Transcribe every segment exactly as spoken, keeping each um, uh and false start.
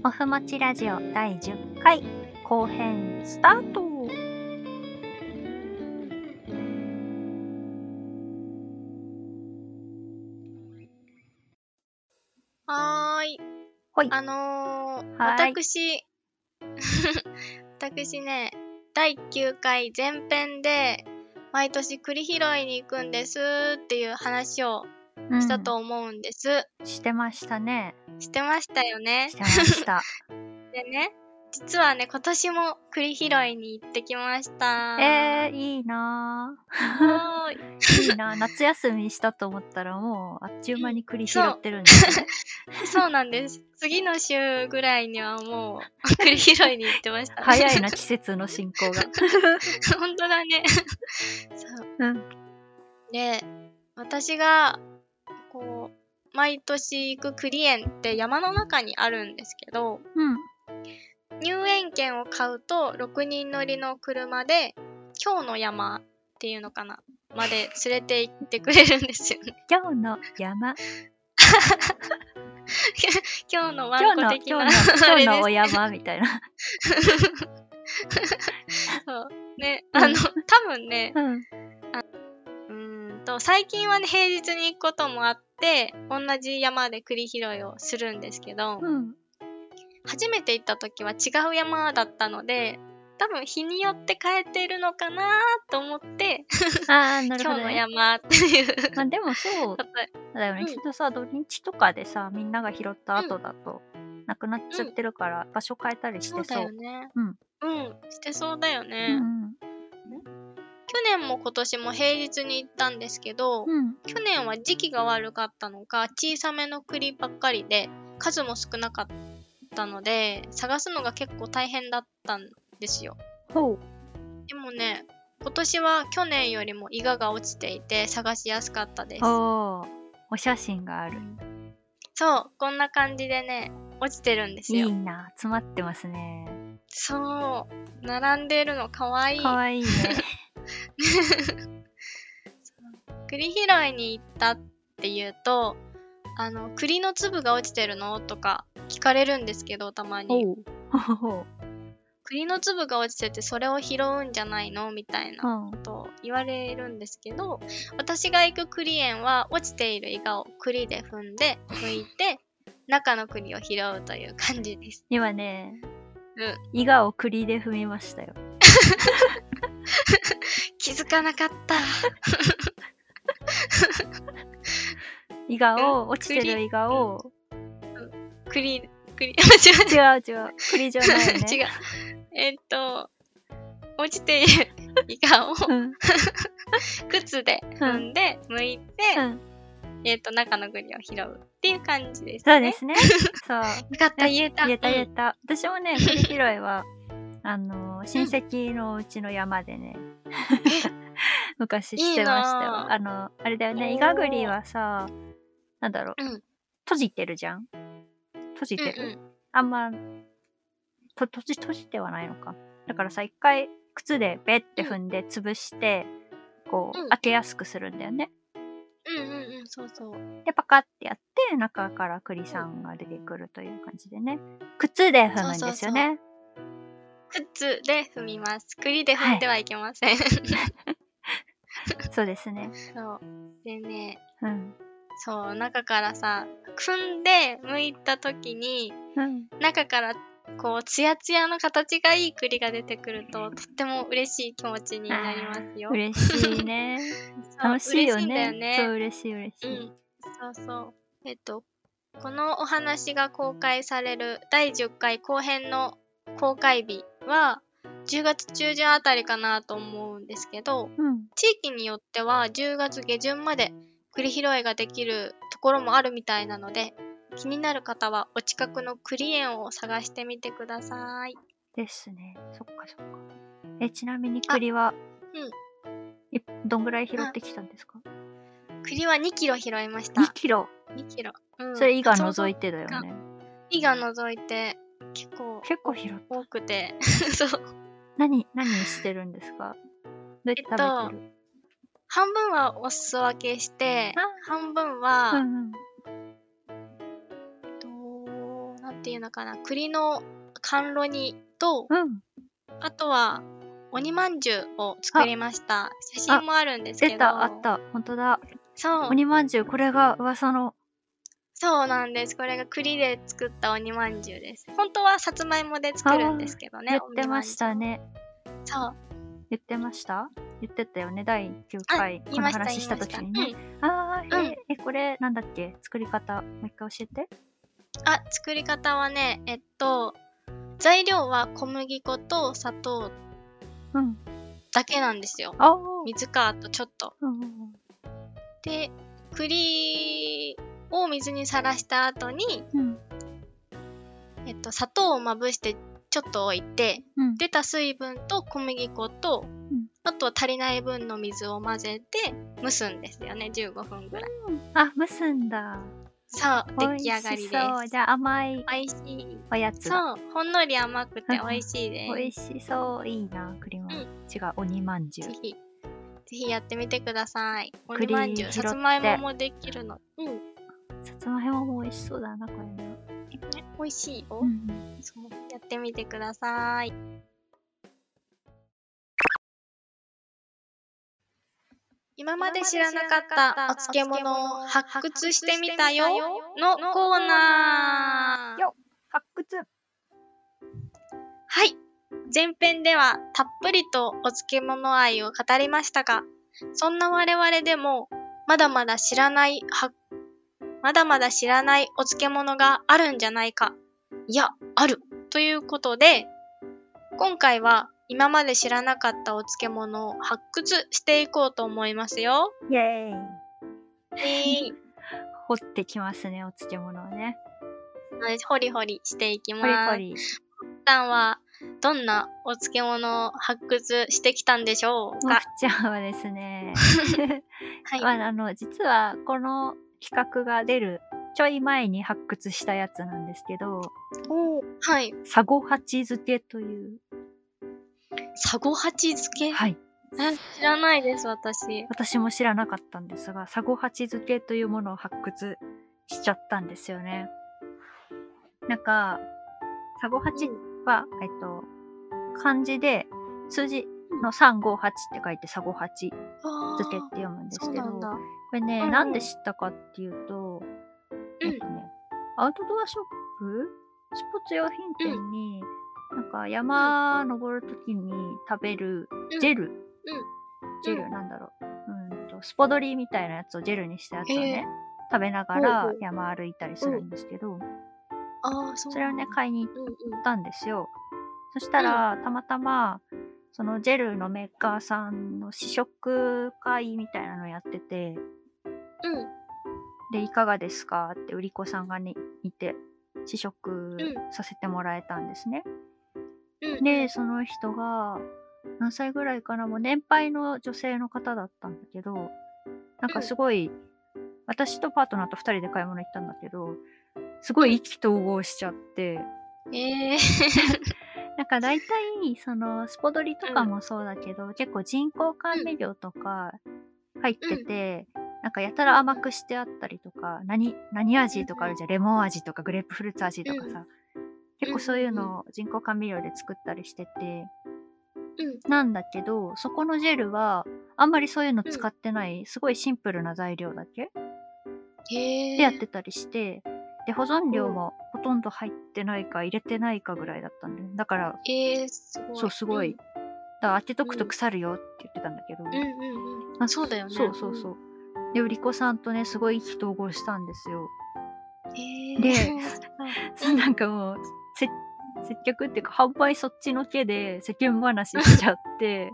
オフもちラジオだいじゅっかい後編スタート。 はーい。 ほい。 あのー、 はーい。 私、私ね、だいきゅうかい前編で、毎年栗拾いに行くんですっていう話をしたと思うんです。 してましたね。 してましたよね。 してました。 でね、実はね、今年も栗拾いに行ってきました。 えー、いいなはーい。 ー。いいなー。夏休みしたと思ったらもうあっちゅう間に栗拾ってるんですね。 そうなんです。次の週ぐらいにはもう栗拾いに行ってましたね。 早いな、季節の進行が。 本当だね。そう。 うん。 で、私がこう毎年行く栗園って山の中にあるんですけど、 うん。 入園券を買うとろくにん乗りの車で今日の山っていうのかなまで連れて行ってくれるんですよね。 今日の山。 今日のワ今日のンコ的な今日の今日のおあれです山みたいな。 そうね、 うんあの多分ね、 うん。 うーんと最近はね平日に行くこともあって同じ山で栗拾いをするんですけど、 うん。 初めて行った時は違う山だったので、多分日によって変えてるのかなと思ってああ、なるほ今日のどね。 山っていうまあでもそう答えだよね。 うんきっとさ、土日とかでさ、みんなが拾ったうん後だと、なくなっちゃっうんてるから、場所変えたりしそうだよてそね。 う。うん。 うんしてそうだようね。 ん去年も今年も平日に行ったんですけど、 うん。うん。 去年は時期が悪かったのか小さめの栗ばっかりで数も少なかったので探すのが結構大変だったんですよ。 ほう。 でもね、今年は去年よりもイガが落ちていて探しやすかったです。 おー。お写真がある。 そう、こんな感じでね、落ちてるんですよ。 いいな。詰まってますね。 そう、並んでるのかわいい。 かわいいね。 栗拾いに行ったっていうと、あの、栗の粒が落ちてるのとか聞かれるんですけど、たまに。 ほう。ほほほ栗の粒が落ちててそれを拾うんじゃないのみたいなうんことを言われるんですけど、私が行く栗園は落ちているイガを栗で踏んで剥いて中の栗を拾うという感じです。 今ね、 うん伊賀を栗で踏みましたよ。 気づかなかった伊賀を、落ちてる伊賀を、 栗栗違う違う。栗じゃないよね。 違うえっと落ちているイガをうん。 靴で踏んで剥いて、 うん。 えっと中の栗を拾うっていう感じですね。 そうですね。そう。 よかった言えた。 言えた言えうんた。私もね、栗拾いは、あのー、親戚のうちの山でね、昔してましたよ。 いいなぁあの、あれだよね、 おーイガグリはさ、なんだろう、 うん閉じてるじゃん閉じてる、 うんうんあんま、と、閉じ、閉じてはないのか。だからさ、一回、靴でベッて踏んで潰して、こう、 うん開けやすくするんだよね。 うんうんうんそうそうで、パカってやって、中から栗さんが出てくるという感じでね。靴で踏むんですよね。 靴で踏みます。栗で踏んではいけません。 そうですね。 そうでねうん。 そう中からさ踏んで剥いた時にうん。 中からこうツヤツヤの形がいい栗が出てくるととっても嬉しい気持ちになりますよ。 嬉しいね。 そう楽しいよ嬉しいんだよね。 ね。 そう、嬉しい嬉しい。 うんそうそうえっとこのお話が公開されるだいじゅっかい後編の公開日はじゅうがつ中旬あたりかなと思うんですけど、 うん。 地域によってはじゅうがつ下旬まで栗拾いができるところもあるみたいなので、気になる方はお近くの栗園を探してみてください。 ですね。そっかそっか。え、ちなみに栗は、 うん。 いどんぐらい拾ってきたんですか？ 栗はにキロ拾いました。 にキロ。 にキロ。うん。 それ、イガ除いてだよね。 イガ除いて結構結構拾った。 多くて。そう。 何、何してるんですか？どうやって食べてる？ えっと半分はお裾分けして、 あ半分は、 うんうん。 どうなんていうのかな、栗の甘露煮と、 うん。 あとは鬼まんじゅうを作りました。写真もあるんですけど。 出た、あった。ほんとだ。 そう。 鬼まんじゅう、これが噂の。 そうなんです。これが栗で作った鬼まんじゅうです。本当はさつまいもで作るんですけどね。 言ってましたね。 そう。 言ってました言ってたよね。だいきゅうかい、この話した時にね。 うん、 あー、 うんえ、え、これ、なんだっけ作り方、もう一回教えて。 あ、作り方はね、えっと、材料は小麦粉と砂糖うん。 だけなんですよ。 あ水か、あとちょっと。 うんうんうん。 で、栗を水にさらした後に、 うん。 えっと、砂糖をまぶしてちょっと置いて、 うん。 出た水分と小麦粉と、 うん。 あとは足りない分の水を混ぜて蒸すんですよね、じゅうごふんぐらい。 あ、蒸すんだ。 そう、出来上がりです。 そう、じゃあ甘い美味しい。 おやつだ。 そう、ほんのり甘くて美味しいです。 美味しそう、いいな、栗まん。うん、違う、鬼まんじゅう。 ぜひ、ぜひやってみてください。鬼まんじゅう、さつまいももできるの。うん。 さつまいもも美味しそうだな、これね。 美味しいよ。 うん、 そう、やってみてください。今まで知らなかったお漬物を発掘してみたよのコーナー。 よ発掘。 はい。前編ではたっぷりとお漬物愛を語りましたが、そんな我々でもまだまだ知らないは、まだまだ知らないお漬物があるんじゃないか。いや、ある。ということで、今回は今まで知らなかったお漬物を発掘していこうと思いますよ。 イェーイ。 イ。掘ってきますね、お漬物をね。 ホリホリしていきます。ホリホリ。さんはどんなお漬物を発掘してきたんでしょうか？ もふちゃんはですね、はい、まあ、あの実はこの企画が出るちょい前に発掘したやつなんですけど、 おはい。 サゴハチ漬けという。 サゴハチ漬け？ はい。 知らないです、私。 私も知らなかったんですが、サゴハチ漬けというものを発掘しちゃったんですよね。なんか、サゴハチは、うん、えっと、漢字で数字のさんごはちって書いてサゴハチ漬けって読むんですけど、これね、うんうん、なんで知ったかっていうと、えっとね、うん、アウトドアショップスポーツ用品店に、うん、なんか山登るときに食べるジェル、うんうん、ジェルなんだろう、うんと、スポドリみたいなやつをジェルにしたやつをね、食べながら山歩いたりするんですけど、 あそ, それをね、買いに行ったんですよ。うんうん、そしたら、たまたま、そのジェルのメーカーさんの試食会みたいなのやってて、 うん、 で、いかがですかって売り子さんがね、いて、試食させてもらえたんですね。うん、で、その人が、何歳ぐらいかな、もう年配の女性の方だったんだけど、なんかすごい、うん、私とパートナーとふたりで買い物行ったんだけど、すごい意気投合しちゃって、 えー、 なんか大体そのスポドリとかもそうだけど、うん、結構人工甘味料とか入ってて、うん、なんかやたら甘くしてあったりとか、何何味とかあるじゃん、レモン味とかグレープフルーツ味とかさ、うん、結構そういうのを人工甘味料で作ったりしてて、うん、なんだけどそこのジェルはあんまりそういうの使ってない、うん、すごいシンプルな材料だけでやってたりして、で保存料もほとんど入ってないか入れてないかぐらいだったんで、だから、 えー、すごい。 そうすごい、うん、だから当てとくと腐るよって言ってたんだけど、 うんうんうん、あそうだよね。 そうそうそう。で売り子さんとねすごい意気投合したんですよ。 えー、 で、うん、なんかもうせ接客っていうか販売そっちのけで世間話しちゃって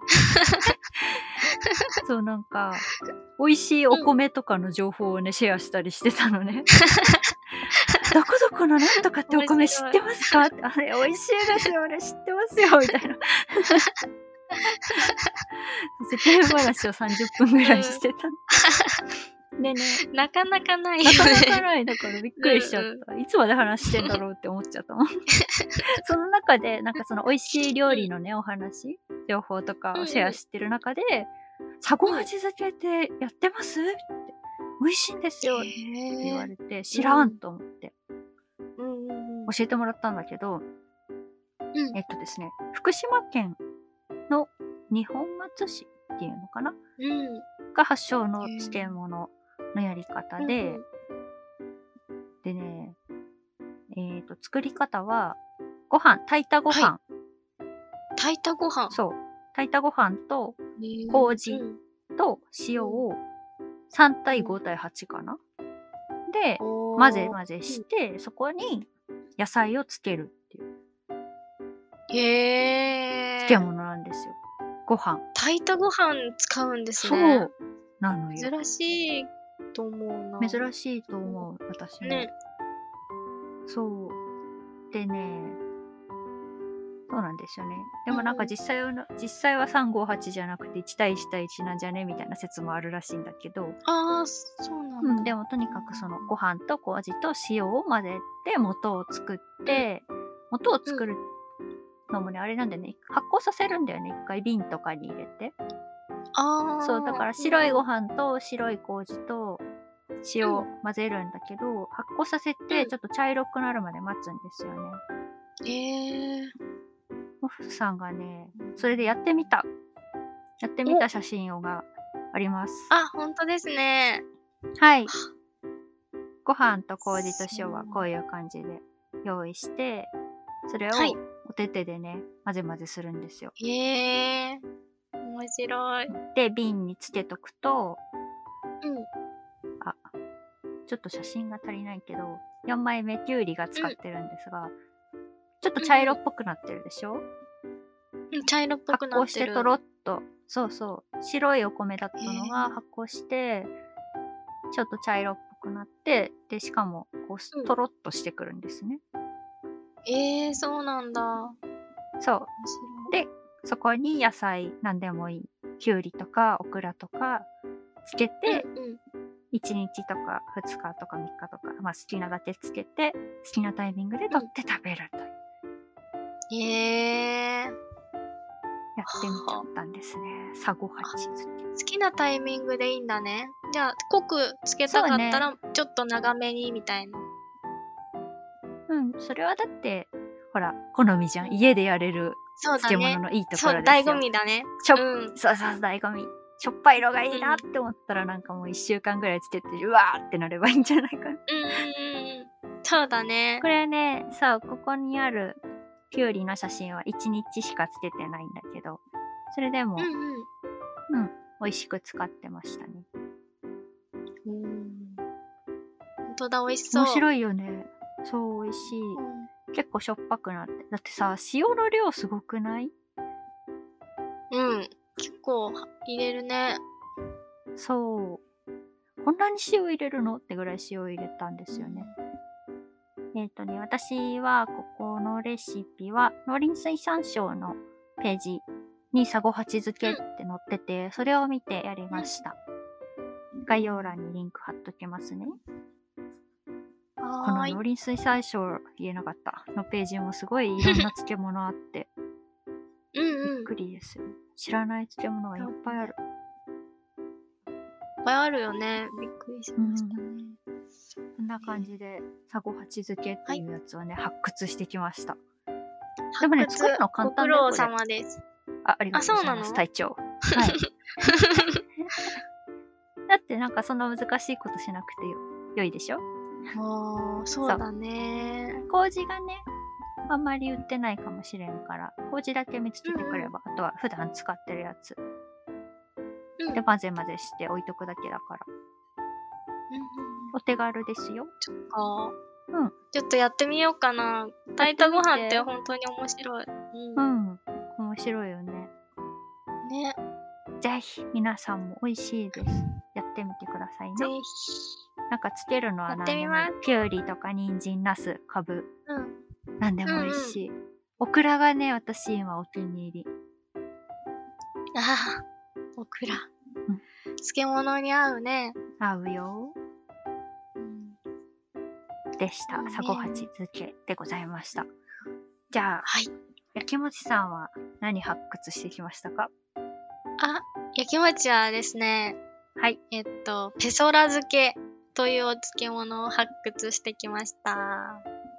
そうなんか美味しいお米とかの情報をね、うん、シェアしたりしてたのね。どこどこのなんとかってお米知ってますか？あれ美味しいですよ、あれ知ってますよみたいな。世間話をさんじゅっぷんぐらいしてた。うん、でね、 なかなかないよね。 なかなかないだからびっくりしちゃった。うんうん、いつまで話してんだろうって思っちゃったもん。その中でなんかその美味しい料理のね、お話、情報とかをシェアしてる中で、サゴハチ漬けってやってますって美味しいんですよって言われて、知らんと思って。 うんうんうん。 教えてもらったんだけど、 うん。 えっとですね、福島県の二本松市っていうのかなうん。 が発祥のへー漬物のやり方うんで、 うん。 でね、えっと、作り方は、ご飯、炊いたごはい。 飯、 炊いたご飯。 そう、炊いたご飯とへー麹うん。 と塩をさん対うんご対はちかなで、 お混ぜー。 混ぜして、そこに野菜をつけるっていうへー。 漬物なんですよ。ご飯。 炊いたご飯使うんですそね。 うなのよ。 珍しいと思うな。 珍しいと思う、私も。 ね。 そう。でね、そうなんですよね。でもなんか実際は、実際はさんごはちじゃなくていち対いち対いちなんじゃねみたいな説もあるらしいんだけど、 ああ、そうなんだ。 うん、でもとにかくそのご飯と麹と塩を混ぜて元を作って、元を作るのもね、あれなんだよね、発酵させるんだよね、一回瓶とかに入れて。 ああ。 そう、だから白いご飯と白い麹と塩を混ぜるんだけど、発酵させてちょっと茶色くなるまで待つんですよね。 ええモフさんがね、それでやってみた。やってみた写真をがあります。 あ、ほんとですね。 はい。ご飯と麹と塩はこういう感じで用意して、それをはいお手手でね、混ぜ混ぜするんですよ。 へえ面白い。 で、瓶につけとくと、 うん。 あ、ちょっと写真が足りないけど、よんまいめきゅうりが使ってるんですが、ちょっと茶色っぽくなってるでしょ、 うん、茶色っぽ発くなってる。 酵してとろっと、そうそう、白いお米だったのが発酵して、ちょっと茶色っぽくなって、で、しかも、こうんう、とろっとしてくるんですね。 ええそうなんだ。面そう。 白い。 で、そこに野菜、なんでもいい。きゅうりとか、オクラとか、つけて、 うんうん。 いちにちとかふつかとかみっかとか、まあ好きなだけつけて、好きなタイミングで取って食べるという。 へえやってみちゃったんですね。サゴハチ漬け。 好きなタイミングでいいんだね。じゃあ、濃くつけたかったら、ちょっと長めにみたいな。 うん、それはだって、ほら、好みじゃん。家でやれる漬そうだね。 物のいいとこそう、 ろですよ。 醍醐味だね。 ちょ、 うん。 そうそう、醍醐味。しょっぱい色がいいなって思ったらなんかもういっしゅうかんぐらいつけて、うわーってなればいいんじゃないかな。 うんうんうんうん。そうだねこ。れね、そう、ここにあるきゅうりの写真はいちにちしかつけてないんだけど、それでも、 うんうん。 うん、美味しく使ってましたね。 うーん。ほんとだ、美味しそう。 面白いよね。そう、美味しい。 うん。 結構しょっぱくなって。だってさ、塩の量すごくない？ うん。結構入れるね。 そう。こんなに塩入れるのってぐらい塩入れたんですよね。えっとね、私はここのレシピは農林水産省のページにサゴハチ漬けって載ってて、それを見てやりました。概要欄にリンク貼っときますね。このはーい。 農林水産省言えなかったのページもすごいいろんな漬物あって、 うんうん。 びっくりですよ。知らない漬物がいっぱいある。 いっぱいあるよね。びっくりしましたね。 こんな感じで、サゴハチ漬けっていうやつをね、発掘してきました。でもね、 発掘作るの簡単だよ、 ご苦労これ。 様です。 あ、ありがとうございます、 あそうなの隊長。はい。だってなんかそんな難しいことしなくてよ良いでしょ？ ああ、そうだね。 麹がね、あんまり売ってないかもしれんから、麹だけ見つけてくれば、あとは普段使ってるやつ。 うん。 で、混ぜ混ぜして置いとくだけだから。 うんうんお手軽ですよ。 そっか。 うん。 ちょっとやってみようかな。炊いたご飯って本当に面白い。う。 うんん。面白いよね。 ね。 ぜひ、皆さんも美味しいです。やってみてくださいぜね。 ひ。 なんかつけるのはやっ何でもいいてみます。 きゅうりとか人参、ナス、カブ、 うん。 何でも美味しい。オクラがね、私今お気に入り。 ああ、オクラ。 うん漬物に合うね。 合うよ。 うん。 でしたいい。ねサゴハチ漬けでございました。じゃあ、 はい。 やきもちさんは何発掘してきましたか？ あ、焼き餅はですね、 はい。 えっと、ペソラ漬けというお漬物を発掘してきました。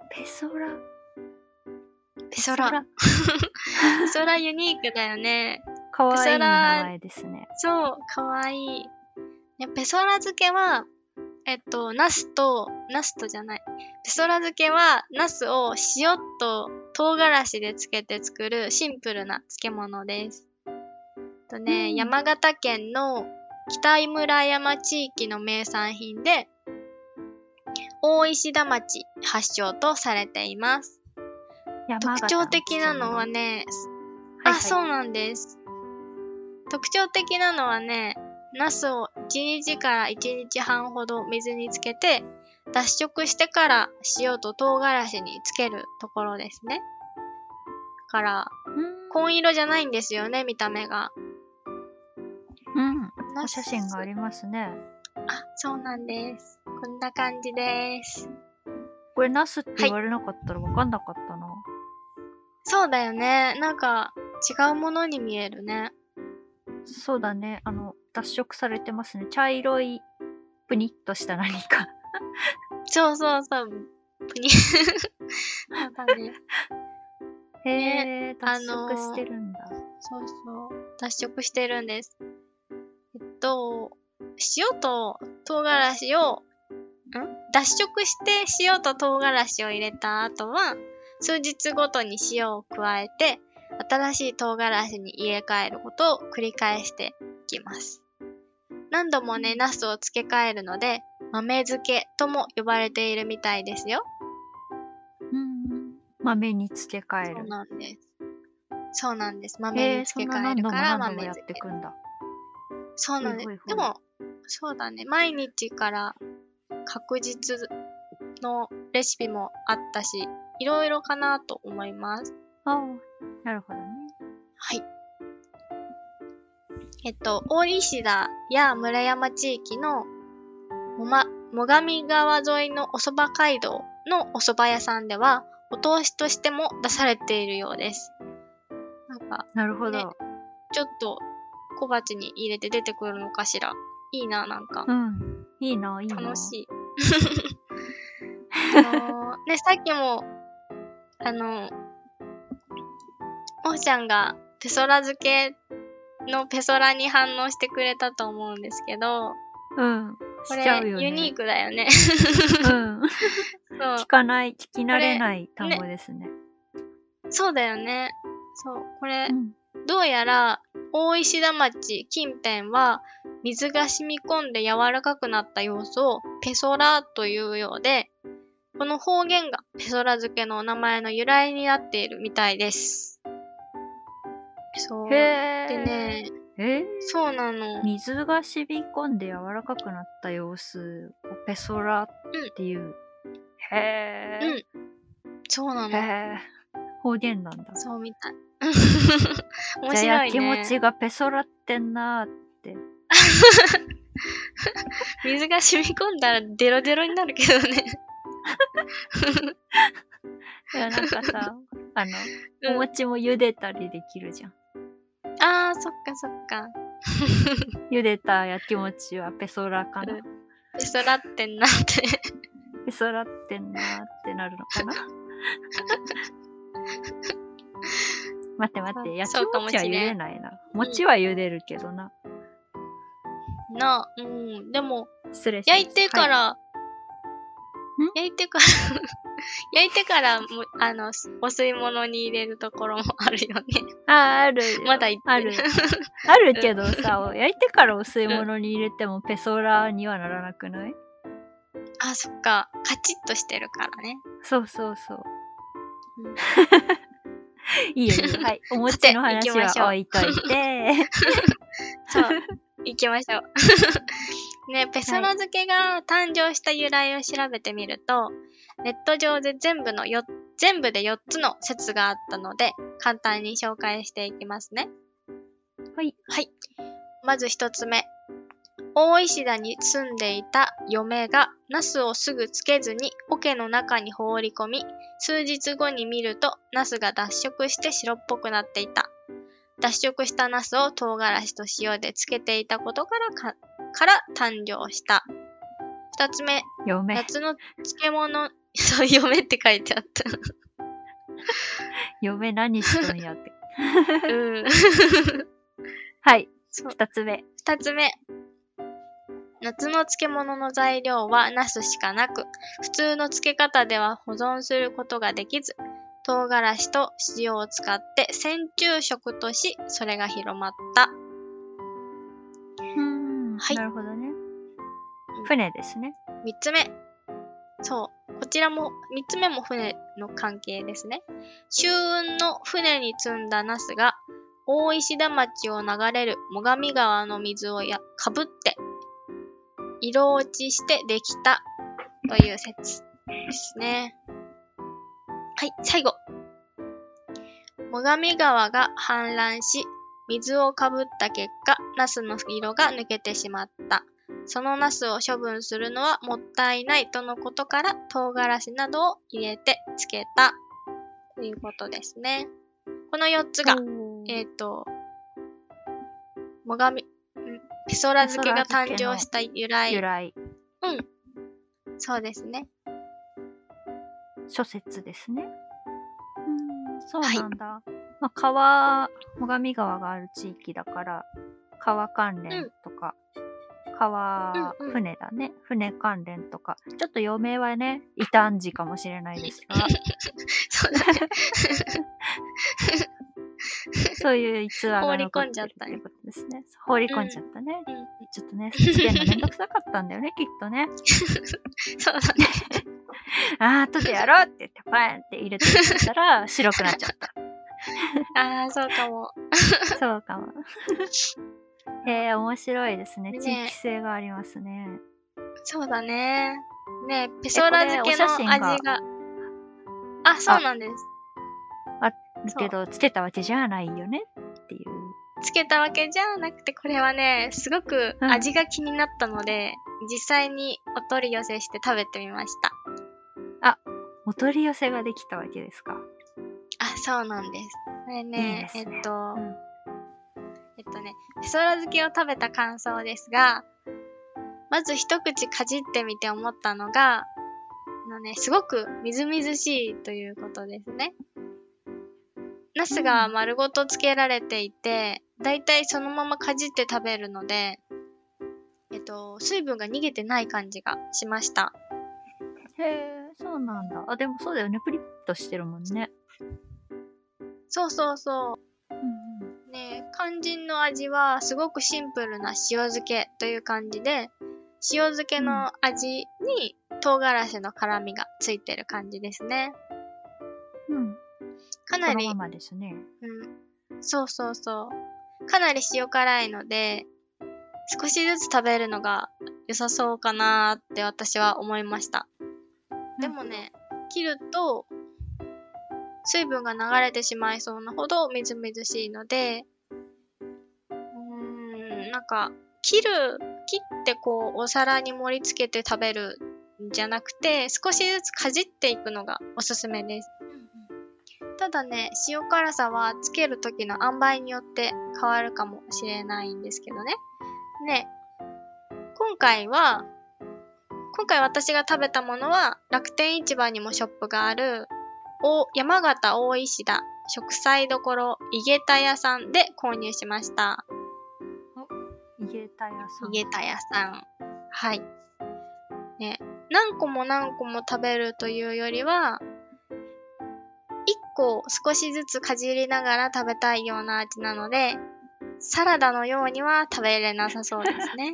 ペソラ。 ペソラ。ペソラユニークだよね。 かわいいペソラ名前ですね。 そう、かわいい。ね、ペソラ漬けは、えっと、ナスと、ナスとじゃない。ペソラ漬けは、ナスを塩と唐辛子で漬けて作るシンプルな漬物です。とね、 うん山形県の北井村山地域の名産品で、大石田町発祥とされています。特徴的なのはね、 はいはい、 あ、そうなんです。特徴的なのはね、ナスをいちにちからいちにちはんほど水につけて、脱色してから塩と唐辛子につけるところですね。だから、紺色じゃないんですよね、見た目が。 うん。お写真がありますね。 あ、そうなんです。こんな感じです。 これナスって言われなかったらわかんなかったな。はい、 そうだよね。なんか違うものに見えるね。 そうだね。あの、脱色されてますね。茶色い、ぷにっとした何か。 そうそうそう。ぷに。そうだね。 へえ、脱色してるんだ。 そうそう。脱色してるんです。えっと、塩と唐辛子を、ん脱色して塩と唐辛子を入れた後は、数日ごとに塩を加えて、新しい唐辛子に入れ替えることを繰り返していきます。何度もね、ナスを付け替えるので、豆漬けとも呼ばれているみたいですよ。 うん、豆に付け替える。 そうなんです。そうなんです。豆に付け替えるから豆漬け。そうなんです。ほいほいほい。でも、そうだね。毎日から確実のレシピもあったし、いろいろかなと思います。 ああ、なるほどね。 はい。えっと、大石田や村山地域のもま、最上川沿いのお蕎麦街道のお蕎麦屋さんでは、お通しとしても出されているようです。なんか、 なるほど。 ね、ちょっと小鉢に入れて出てくるのかしら。いいな、なんか。 うん。いいな、いいな。 楽しい。あのー、ね、さっきも、あの、おーちゃんがペソラ漬けのペソラに反応してくれたと思うんですけど、 うん。 これ、ユニークだよね。 うん。そう。聞かない、聞き慣れない単語ですね。ね、 そうだよね。そう。これ、うん、どうやら、大石田町近辺は、水が染み込んで柔らかくなった様子をペソラというようで、この方言がペソラ漬けのお名前の由来になっているみたいです。そう。 へー。 でね、 えー、 そうなの。 水が染み込んで柔らかくなった様子をペソラっていう。うん、へー。 うん。そうなの。 へー。方言なんだ。 そうみたい。 面白いね。じゃあ、気持ちがペソラってんなーって。 水が染み込んだらデロデロになるけどね。 いや、なんかさ、あの、うん、お餅も茹でたりできるじゃん。 あー、そっかそっか。 茹でた焼き餅はペソラかな。うん、 ペソラってんなって。 ペソラってんなってなるのかな。待って待って、焼き餅は茹でないな。餅は茹でるけどな。 うん、な、うん、でも、 失礼します。 焼いてから、はい、焼いてから、焼いてからも、あの、お吸い物に入れるところもあるよね。 ああ、ある。 まだ言ってある。あるけどさ、焼いてからお吸い物に入れてもペソラにはならなくない？ あ、そっか。カチッとしてるからね。 そうそうそう。うん、いいよいいよ。はい。お餅の話は置いといて。 そう。行きましょう。ね、ペソラ漬けが誕生した由来を調べてみると、ネット上で全部のよ、全部でよっつの説があったので、簡単に紹介していきますね。 はい。 はい。まず一つ目。大石田に住んでいた嫁が、ナスをすぐつけずに桶の中に放り込み、数日後に見ると、ナスが脱色して白っぽくなっていた。脱色したナスを唐辛子と塩で漬けていたことからか、から誕生した。二つ目、 嫁。 夏の漬物、 そう、嫁って書いてあった。 嫁何しとんやって。 うん。 はい。 そう。 二つ目。 二つ目。夏の漬物の材料はナスしかなく、普通の漬け方では保存することができず、唐辛子と塩を使って戦中食とし、それが広まった。 うーん、 はい。 なるほどね。船ですね。 三つ目。そう。こちらも、三つ目も船の関係ですね。秋雲の船に積んだナスが、大石田町を流れる最上川の水をやかぶって、色落ちしてできたという説ですね。はい、最後。最上川が氾濫し、水をかぶった結果、ナスの色が抜けてしまった。そのナスを処分するのはもったいないとのことから、唐辛子などを入れて漬けたということですね。このよっつが、えっ、ー、と、最上、ペソラ漬けが誕生した由来。 由来。 うん。そうですね。 諸説ですね。うん、そうなんだ。はい、まあ、川、最上川がある地域だから、川関連とか、うん、川、うんうん、船だね。船関連とか。ちょっと余命はね、異端児かもしれないですが。 そうだね。 そういう逸話が残ってるってことですね。放り込んじゃったね。うんうん、ちょっとね、つけるのめんどくさかったんだよね、きっとね。 そうだね。 あー、後でやろうって言って、パーンって入れてたら、白くなっちゃった。 あー、そうかも。 そうかも。へえ、面白いですね。地域性がありますね。 そうだね。ね、ペソラ漬けの味が。あ、そうなんです。 あ、だけど、つけたわけじゃないよねっていう。 つけたわけじゃなくて、これはね、すごく味が気になったので、うん、実際にお取り寄せして食べてみました。 あ、お取り寄せができたわけですか。 あ、そうなんです。これね、 いいですね、 えっと、 うん、 えっとね、ペソラ漬けを食べた感想ですが、まず一口かじってみて思ったのが、あのね、すごくみずみずしいということですね。ナスが丸ごと漬けられていて、だいたいそのままかじって食べるので、えっと、水分が逃げてない感じがしました。 へえ、そうなんだ。あ、でもそうだよね。プリッとしてるもんね。 そうそうそう。うんうん、ね、肝心の味はすごくシンプルな塩漬けという感じで、塩漬けの味に唐辛子の辛みがついてる感じですね。 うん。 かなり、 そのままですね。 うん。そうそうそう。かなり塩辛いので、少しずつ食べるのが良さそうかなーって私は思いました。でもね、切ると水分が流れてしまいそうなほどみずみずしいので、うーん、なんか、切る、切ってこうお皿に盛り付けて食べるんじゃなくて、少しずつかじっていくのがおすすめです。ただね、塩辛さはつける時の塩梅によって変わるかもしれないんですけどね。ね、今回は、今回私が食べたものは楽天市場にもショップがあるお山形大石田食材どころ井桁屋さんで購入しました。 井桁屋さん。 井桁屋さん。はい。ね、何個も何個も食べるというよりは、一個少しずつかじりながら食べたいような味なので、サラダのようには食べれなさそうですね。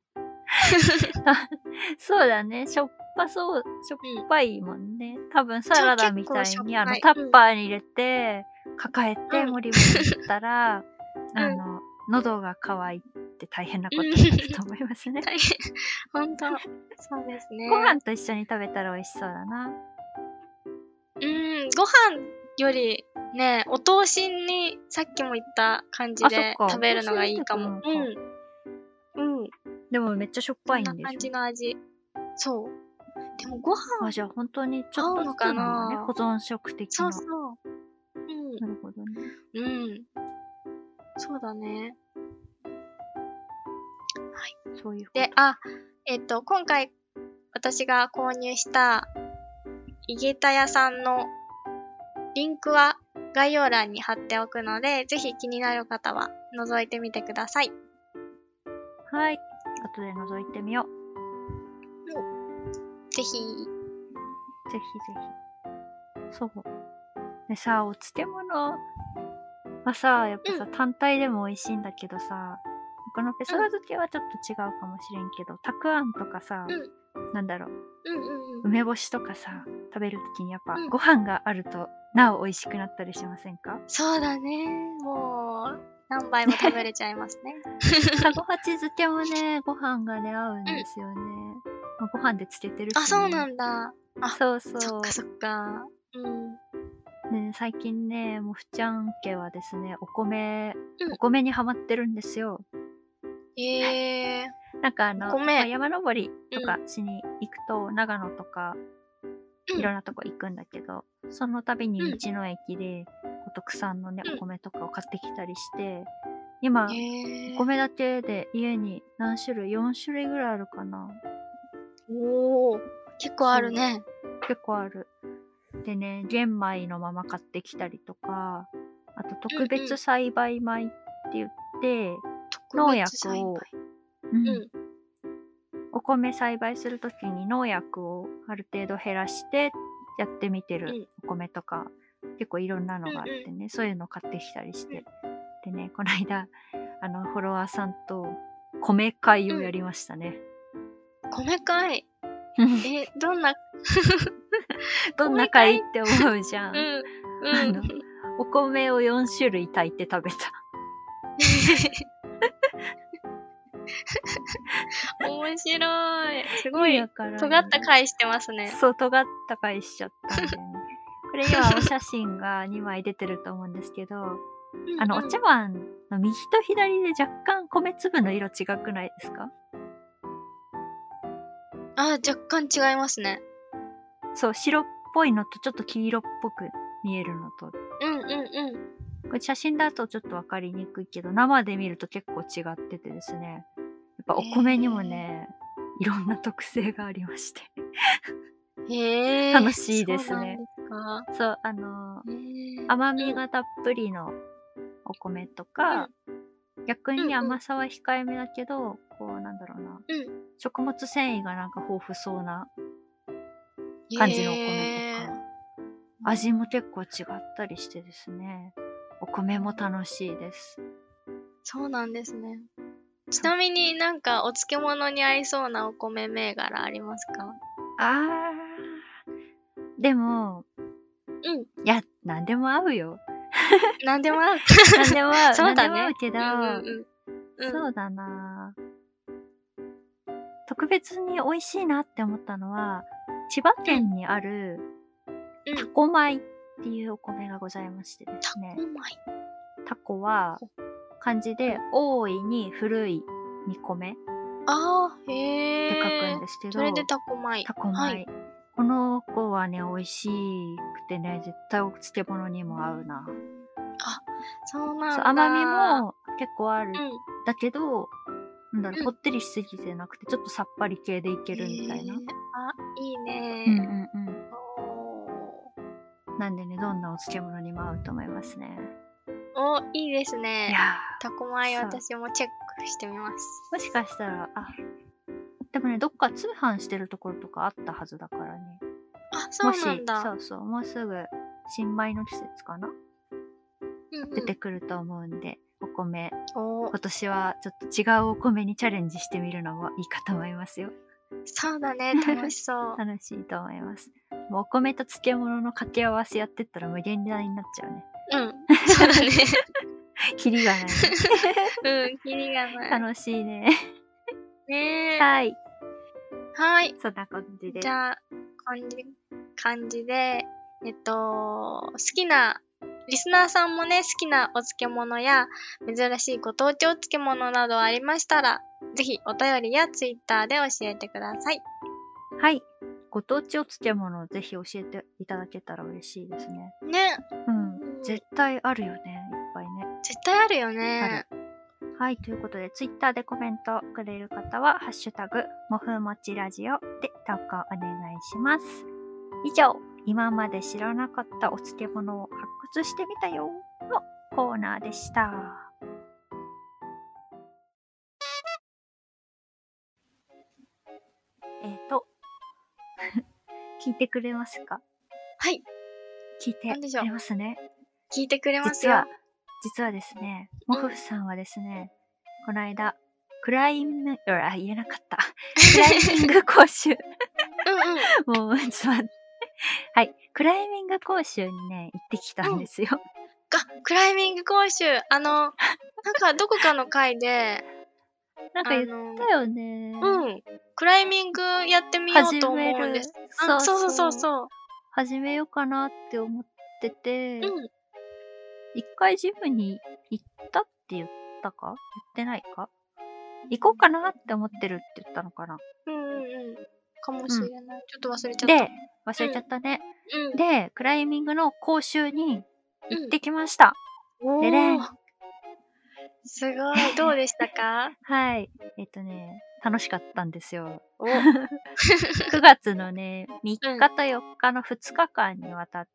そうだね。しょっぱそう、しょっぱいもんね。うん、多分サラダみたいにあのタッパーに入れて、うん、抱えてもりもりいったら、うん、あの、喉が渇いて大変なことになると思いますね。 大変。本当そうですね。 ご飯と一緒に食べたら美味しそうだな。 うーん、ご飯よりね、お通しにさっきも言った感じで食べるのがいいかも。かうん。うん。 でもめっちゃしょっぱいんでしょ。 こんな感じの味。そう。でもご飯あ、じゃあ本当にちょっとずつなんだね。保存食的な。 そうそう。うん。 なるほどね。 うん。そうだね。はい。 そういうこと。 で、あ、えっと、今回私が購入した井桁屋さんのリンクは概要欄に貼っておくので、ぜひ気になる方は覗いてみてください。 はい。後で覗いてみよう。 ぜひ。 ぜひぜひ。そう。でさ、お漬物はさ、やっぱさ、 うん、 単体でも美味しいんだけどさ、このペソラ漬けはちょっと違うかもしれんけど、たくあんとかさ、 うん、 なんだろう、 うんうんうん。 梅干しとかさ、食べるときにやっぱ、 うんご飯があるとなお美味しくなったりしませんか？ そうだね。もう、何杯も食べれちゃいますね。 さごはち漬けもね、ご飯がね、合うんうん。 ですよね。まあ、ご飯でつけてるあ、そうなしね。 んだ。あ、 そうそそっかそっか。うん。 う。ね、最近ね、もうふちゃん家はですね、お米、 うん。 お米にハマってるんですよ。 えー、 なんかあの、まあ、 お米。 山登りうん。 とかしに行くと、長野とかうん。 いろんなとこ行くんだけど、その度にうん。 道の駅で、こう特産のね、おうん。 米とかを買ってきたりして、今、おえー。 米だけで家に何種類 ?よん 種類ぐらいあるかな。 おー。結構あるそう。 ね。 結構ある。でね、玄米のまま買ってきたりとか、あと特別うんうん。 栽培米って言って、 特農別栽薬を、 培。 うん、 うん。 お米栽培するときに農薬をある程度減らしてやってみてるうん。 お米とか、結構いろんなのうんがあってうね、そういうの買ってきたりしん。 て。でね、この間、あの、フォロワーさんと米会うん。 をやりましたね。 米会。え、どんな、 どんな米会。 会って思うじゃん。 うん。 あの、 うん。 お米をよん種類炊いて食べた。 面白い。す意味わごい、 からんよね。 尖った回してますね。 そう、尖った回しちゃったんだよね。これ今お写真がにまい出てると思うんですけど、あの、おうんうん。 茶碗の右と左で若干米粒の色違くないですか？ あ、若干違いますね。 そう、白っぽいのとちょっと黄色っぽく見えるのと。 うんうんうん。 これ写真だとちょっとわかりにくいけど、生で見ると結構違っててですね。やっぱお米にもへね、いろんな特性がありまして。 え。へえ。 楽しいですね。 そうなんですか。 そう、あの、 へえ。 甘みうん。 がたっぷりのお米とうん。 か、逆にうんうん。 甘さは控えめだけど、こうなんだろうな、 うん。 食物繊維がなんか豊富そうな感じのお米とへえ。 か、味も結構違ったりしてですね、お米も楽しいです。 そうなんですね。ちそう。 なみになんかお漬物に合いそうなお米銘柄ありますか？ あー、でも、 うん。 いや、なんでも合うよ。 なんでも合う。 なんでも合う、なんでそうだね。 も合うけど、 うんうんうん。うん。 そうだな。特別に美味しいなって思ったのは、千葉うん。 県にあるタうん。 コ米っていうお米がございましてでタすね。 コ米。 タコは漢字で大いに古いに米っああ、 てへ書くんえ。 ですけそれでど、 タコ米。 タコはい。 米。この子はね、美味しくてね、絶対お漬物にうーも合うな。 ん。あ、そうなそう、 ん甘みだ。 も結構ある。 うん。 だけど、なんだろう、 うん。 こってりしすぎてなくて、ちょっとさっぱり系でいけへるみたいな。 え。あ、いいうんうね。 んうん。 おー。 なんでね、どんなお漬物にも合うと思いますね。 お、いいですいね。 やタコー、 米さあ、 私もチェックしてみます。 もしかしたら、あ、でもね、どっか通販してるところとかあったはずだからね。 あ、そうなんもし、そだ。 うそう、もうすぐ新米の季節かなうんうん。 出てくると思うんで、お米、 おー。 今年はちょっと違うお米にチャレンジしてみるのもいいかと思いますよ。 そうだね、楽しそう。 楽しいと思います。もうお米と漬物の掛け合わせやってったら無限大になっちゃうね。 うん、そうだね。 キリがないね。 うん、キリがない。 楽しいね。 ねえ。 はい。 はい。 そんな感じで。 じゃあ、感じ、感じで、えっと、好きな、リスナーさんもね、好きなお漬物や、珍しいご当地お漬物などありましたら、ぜひお便りやツイッターで教えてください。 はい。ご当地お漬物をぜひ教えていただけたら嬉しいですね。 ね。 うん。 うん絶対あるよね。いっぱいね。 絶対あるよあね。 る。はい。ということで、ツイッターでコメントくれる方は、ハッシュタグ、もふもちラジオで投稿お願いします。以上、 今まで知らなかったお漬物を発掘してみたよのコーナーでした。えっと、聞いてくれますか？ はい。 聞いてくなんでしょう。 れますね。 聞いてくれます実はよ。、 実はですね、モフフさんはですね、この間、クライム、あ、言えなかった。クライミング講習。 うんうん。 もう、ちょっと待って。はい。クライミング講習にね、行ってきたんですよ。 が、クライミング講習。あの、なんかどこかの回で、 なんか言っあの、 たよね。 うん。クライミングやってみようと思うんです。あ、 そうそうそうそうそう。 そう。 始めようかなって思ってて、 うん。 一回ジムに行ったって言ったか言ってないか行こうかなって思ってるって言ったのかな。 うんうんうん。かもしれない。ちょっと忘れちゃった。 で、忘れちゃったね。 うん。 で、クライミングの講習に行うん。 ってきました。 おでれん。 ー。すごい。どうでしたか？ はい。えっとね、楽しかったんですよ。 お。 くがつのね、みっうん。 かとよっかのふつかかんにわたって、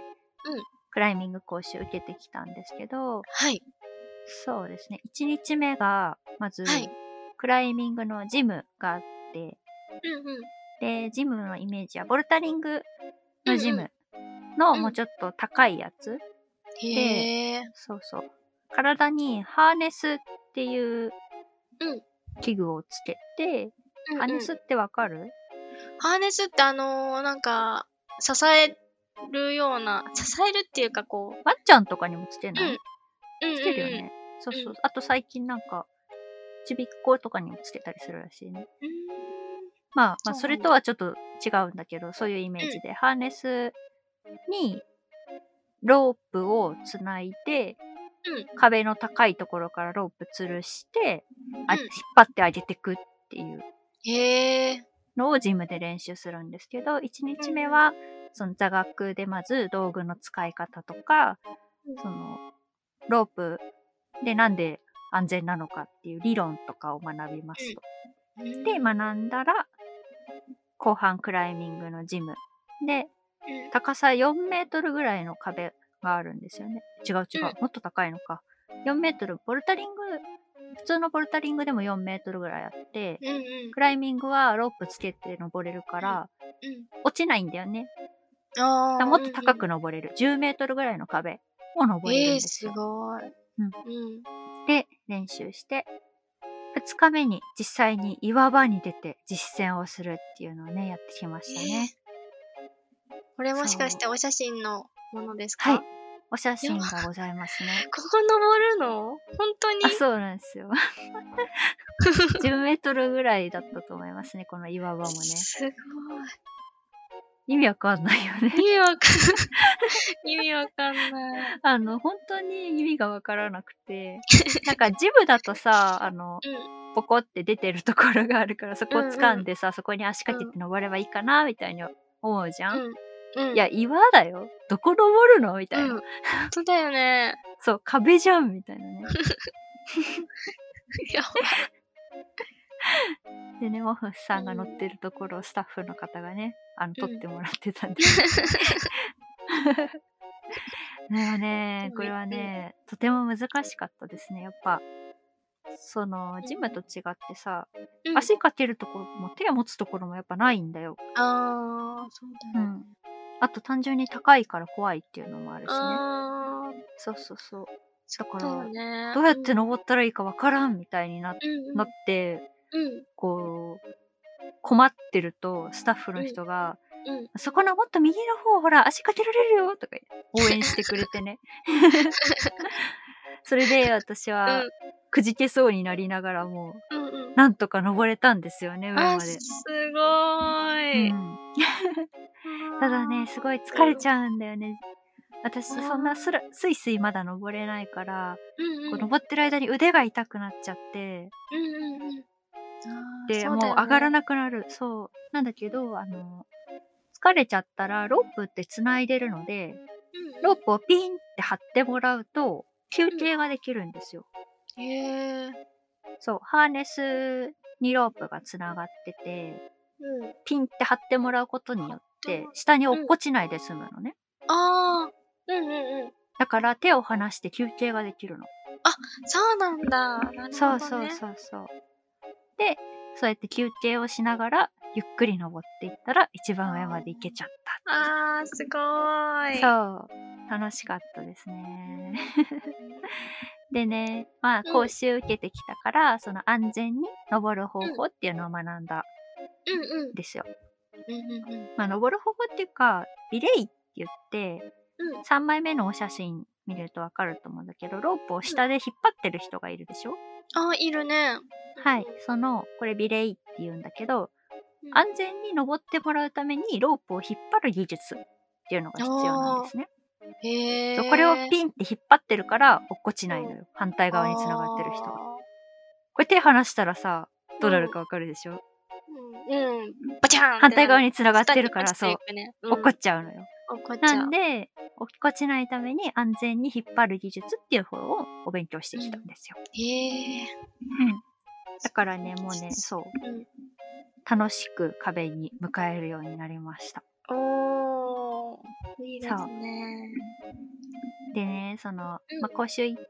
うん。 クライミング講習受けてきたんですけど、 はい。 そうですね。いちにちめが、まず、 はい。 クライミングのジムがあって、 うんうん。 で、ジムのイメージはボルタリングのジうんムのうん。 もうちょっと高いやつで、 へえ。 そうそう。体にハーネスっていううん。 器具をつけて、 うんハーネうん。 スってわかる？ ハーネスってあの、なんか、支えるような、支えるっていうかこう、 ワンちゃんとかにもつけうん。 ない？ うんうんうん。 つけるよね。そううん。 そう。あと最近なんか、ちびっことかにもつけたりするらしいね。 うーん。 まあ、まあ、それそうなんだ。 とはちょっと違うんだけど、そういうイメージで、ハーネスにロープをつないで、 うん。うん。 壁の高いところからロープ吊るして、あ、 うん。 引っ張ってあげてくっていうへえ。 のをジムで練習するんですけど、いちにちめうんうん。 は、その座学でまず道具の使い方とか、 うん。 その、ロープでなんで安全なのかっていう理論とかを学びますと。 うん。 で、 うん。 学んだら、後半クライミングのジムで、 うん。 高さよんメートルぐらいの壁があるんですよね。違う違う。 うん。 もっと高いのか。よんメートル、ボルタリング、普通のボルタリングでもよんメートルぐらいあって、 うんうん。 クライミングはロープつけて登れるから、 うん。 落ちないんだよね。だああ、 からもっと高くうんうん。 登れる。じゅうメートルぐらいの壁を登れるええ、すんですよ。 ごい。 うん。 うん。 で、練習して、ふつかめに実際に岩場に出て実践をするっていうのをね、やってきましたね。 これもしかしそう。 てお写真のものですはい。 か？ お写やば。 真がございますね。 ここ登るの？ほんとあ、 に？ そうなんですよ。じゅうメートルぐらいだったと思いますね、この岩場もね。 すごい。 意味わかんないよね。 意味わかん意味わかんない。 あの、ほんとに意味がわからなくて、なんかジムだとさ、あの、 うん。 ポコって出てるところがあるから、そこをうんうん。 掴んでさ、そこに足かけて登ればいいかなみたいに思うじゃん？ うん。うん。 いや、岩だよ。どこ登るのみたいな。 うん。ほんとだよね。 そう、壁じゃんみたいなね。 やば。 でね、モフさんが乗ってるところをスタッフの方がね、あの、撮ってもらってたんです。でもね、これはね、とても難しかったですね。やっぱ、その、ジムと違ってさ、 うん。 足かけるところも手を持つところもやっぱないんだよ。 ああ、そうだよね。 うん。あと単純に高いから怖いっていうのもあるしね。 ああ、 そうそうそう。だかそうだよら、 ね。 どうやって登ったらいいかわからんみたいになうんなって、 うん。うん。 こう、困ってると、スタッフの人が、 うん。 そこのもっと右の方、ほら、足かけられるよとか応援してくれてね。それで私は、くじけそうになりながらも、 うんうん。 なんとか登れたんですよね、上あ、 まで。 すごーい。 うん。ただね、すごい疲れちゃうんだよね。私、そんなすらスイスイまだ登れないから、 うんうん。 こう登ってる間に腕が痛くなっちゃって、 うんうんうん。ああ、 で、 そうだよもう上がらね。 なくなる。そう。なんだけど、あの、疲れちゃったらロープって繋いでるので、 うんうん。 ロープをピンって張ってもらうと、休憩ができるんですよ。 へえ。 そう、ハーネスにロープが繋がってて、 うん。 ピンって張ってもらうことによって下に落っこちないで済むのね。 ああ、うんうんうん。 だから手を離して休憩ができるの。 あ、そうなんだ。なるそうそうほどね。 そうそう。で、そうやって休憩をしながらゆっくり登っていったら一番上まで行けちゃったっていう。 あー、すごーい。 そう、楽しかったですね。でね、まあうん講習受けてきたから、その安全に登る方うん法っていうのを学んだうんうんんですよ。 うんうんうんまあ登る方法っていうか、ビレイって言って、 うんさんまいめのお写真見るとわかると思うんだけど、ロープを下で引っ張ってる人がいるでしょ？ あー、いるね。 はい、その、これビレイって言うんだけど、 うん安全に登ってもらうためにロープを引っ張る技術っていうのが必要なんですね。 へそう、これをー。 ピンって引っ張ってるから落っこちないのよ。反対側に繋がってる人が。これ手離したらさ、どうなるかわかるでしょ？ うん、うん、バチャーンってなる。 反対側に繋がってるから、 下にそう、 落ちていくね。 落っこっちゃうのよ。 落っこっちゃう。 なんで、落っこちないために安全に引っ張る技術っていう方をお勉強してきたんですよ。 へー。 うん。だからね、もうね、そう、 うん。 楽しく壁に向かえるようになりました。 おー、いいですね。 でね、その、 うんまあ、講習行って、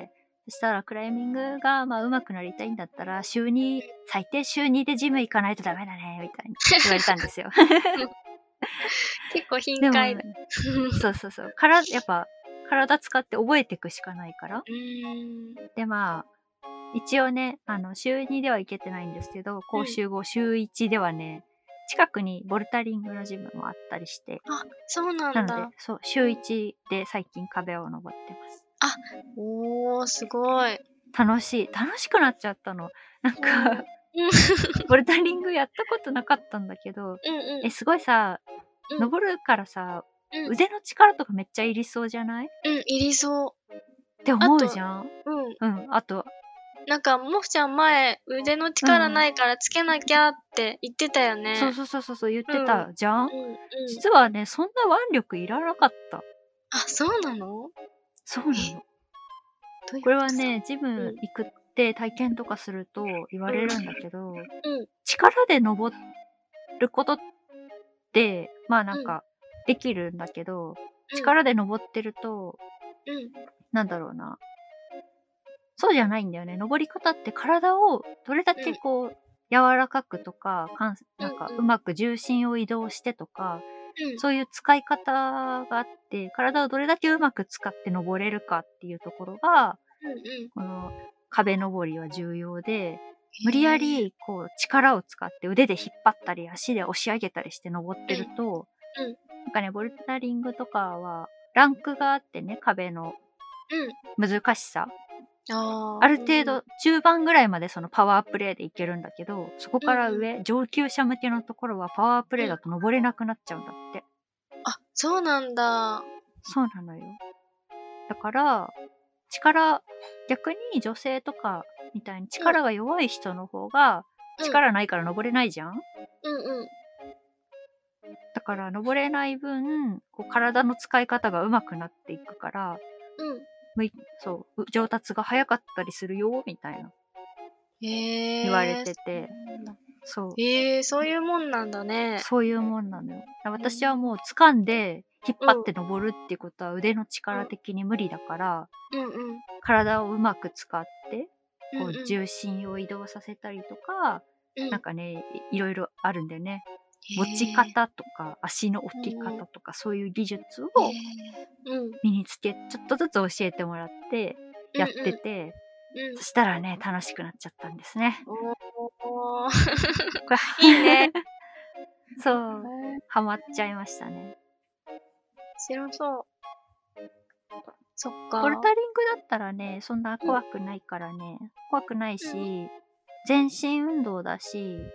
そしたらクライミングが、まあ、上手くなりたいんだったら、週に、最低週にでジム行かないとダメだね、みたいに言われたんですよ。 結構頻でも、 回だ。 そうそうそう。から、やっぱ、体使って覚えていくしかないから。 うーん。 で、まあ、一応ね、あの、週にでは行けてないんですけど、講習後、週いちではね、近くにボルタリングのジムもあったりして、 あ、そうなんだ。 なので、そう、週いちで最近壁を登ってます。 おー、すごい。 楽しい。楽しくなっちゃったの。なんか、 うんボルダリングやったことなかったんだけど、 うんうんえ、すごいさ、 うん登るからさ、 うん腕の力とかめっちゃいりそうじゃないっうん、いりそて思うじゃん。 う。うん。 うん。あと、 なんか、もふちゃん前、腕の力ないからつけなきゃって言ってたよね。 そうそうそうそうそう言ってたじゃん、 うんうん。 実はね、そんな腕力いらなかった。 あ、そうなの？ そうなの。 どういうとこれはね、ジムうん行くって体験とかすると言われるんだけど、 うん。 力で登ることって、まあなんか、できるんだけど、力で登ってると、 うん。 なんだろうな。そうじゃないんだよね。登り方って体をどれだけこう、柔らかくとか、かんなんかうんうんうまく重心を移動してとか、 うん。 そういう使い方があって、体をどれだけうまく使って登れるかっていうところが、 うんうん。 この壁登りは重要で、無理やりこう力を使って腕で引っ張ったり足で押し上げたりして登ってると、 うんうんなんかね、ボルダリングとかはランクがあってね、壁の難しさ。 あある程度中盤ぐらいまでそのパワープレイでいけるんだけど、そこから上、上級者向けのところはパワープレイだと登れなくなっちゃうんだって。 あ、そうなんだ。 そうなのよ。だから、力、逆に女性とかみたいに力が弱い人の方が、力ないから登れないじゃん、 うんうん。 だから登れない分、こう体の使い方が上手くなっていくから、 うん。 むいそう上達が早かったりするよみたいなへえ。 言われてて、そうへえ、そういうもんなんだね。 そういうもんなのよ。私はもう掴んで引っ張って登るっていうことは腕の力的に無理だから、 うんうん。 体をうまく使ってこうんうんう重心を移動させたりとか、 うんなんかねいいろいろあるんだよね。 へー持ち方とか足の置き方とか、そういう技術をへーうん身につけちょっとずつ教えてもらってやってて、 うん。 そしたらね楽しくなっちゃったんですね。 おーこれいいね。 そうハマっちゃいましたね。 白そう。そっか。 ボルダリングだったらねそんな怖くないからね、怖くないし、全身運動だしうんうん。